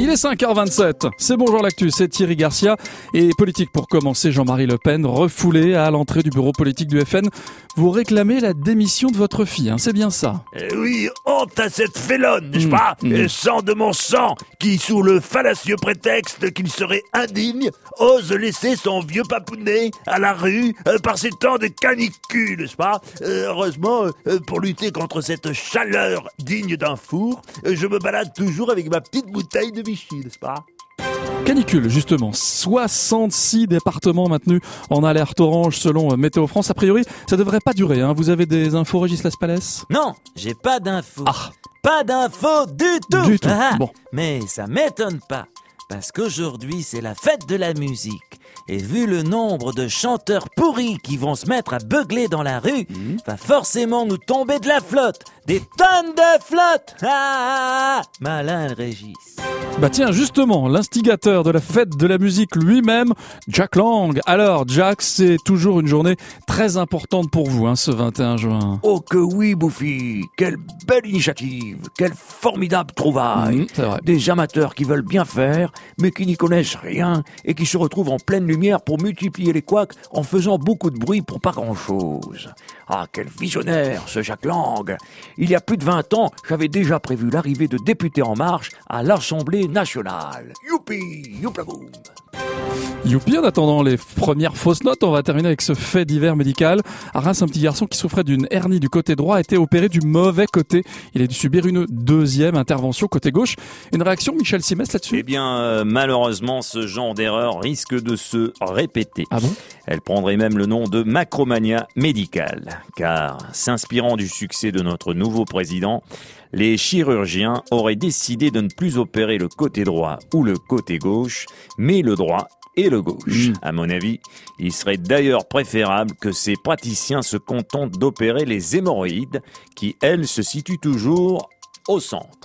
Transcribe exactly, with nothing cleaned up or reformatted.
Il est cinq heures vingt-sept. C'est Bonjour l'actu, c'est Thierry Garcia. Et politique pour commencer, Jean-Marie Le Pen, refoulé à l'entrée du bureau politique du F N. Vous réclamez la démission de votre fille, hein, c'est bien ça? Eh oui, honte à cette félonne, n'est-ce Mmh, pas mmh. Et sang de mon sang, qui, sous le fallacieux prétexte qu'il serait indigne, ose laisser son vieux papounet à la rue euh, par ces temps de canicule, n'est-ce pas Euh, Heureusement, euh, pour lutter contre cette chaleur digne d'un four, euh, je me balade toujours avec ma petite bouteille de Vichy, n'est-ce pas? Canicule, justement. soixante-six départements maintenus en alerte orange selon Météo France. A priori, ça devrait pas durer, hein. Vous avez des infos, Régis Laspalès? Non, j'ai pas d'infos. Ah. Pas d'infos du tout. Du tout. Ah, Bon. Mais ça m'étonne pas, parce qu'aujourd'hui c'est la fête de la musique. Et vu le nombre de chanteurs pourris qui vont se mettre à beugler dans la rue, Mmh. va forcément nous tomber de la flotte. Des tonnes de flotte. Ah, ah, ah. Malin le Régis. Bah tiens, justement, l'instigateur de la fête de la musique lui-même, Jack Lang. Alors, Jack, c'est toujours une journée très importante pour vous, hein, ce vingt et un juin. Oh que oui, Bouffi, quelle belle initiative, quelle formidable trouvaille. Mmh, c'est vrai. Des amateurs qui veulent bien faire, mais qui n'y connaissent rien et qui se retrouvent en pleine lumière pour multiplier les couacs en faisant beaucoup de bruit pour pas grand-chose. Ah, quel visionnaire, ce Jack Lang. Il y a plus de vingt ans, j'avais déjà prévu l'arrivée de députés En Marche à l'Assemblée nationale. Youpi, youplaboum. Youpi, en attendant les premières fausses notes, on va terminer avec ce fait divers médical. À Reims, un petit garçon qui souffrait d'une hernie du côté droit a été opéré du mauvais côté. Il a dû subir une deuxième intervention côté gauche. Une réaction, Michel Simès, là-dessus? Eh bien, euh, malheureusement, ce genre d'erreur risque de se répéter. Ah bon? Elle prendrait même le nom de macromania médicale, car, s'inspirant du succès de notre nouveau président, les chirurgiens auraient décidé de ne plus opérer le côté droit ou le côté gauche, mais le droit et le gauche. Mmh. À mon avis, il serait d'ailleurs préférable que ces praticiens se contentent d'opérer les hémorroïdes, qui, elles, se situent toujours au centre.